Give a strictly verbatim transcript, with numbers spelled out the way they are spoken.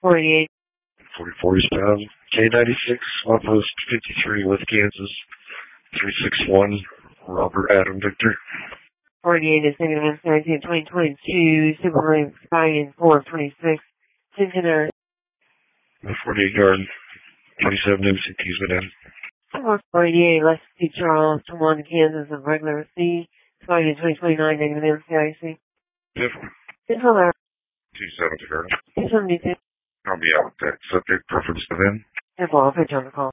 forty-eight. forty-four East Pound. K ninety-six, Outpost fifty-three, West Kansas. three six one, Robert Adam Victor. forty-eight is negative M C I C twenty twenty-two, Supermarine Stallion four twenty-six, Cincinnati. forty-eight yard, twenty-seven M C T's been in. forty-eight, Lexus C. Charles, one Kansas of regular C, Stallion twenty twenty-nine, negative M C I C. Different. Central Air. two seventy, two seventy-two. I'll be out with that subject preference to them. Central, I'll put you on the call.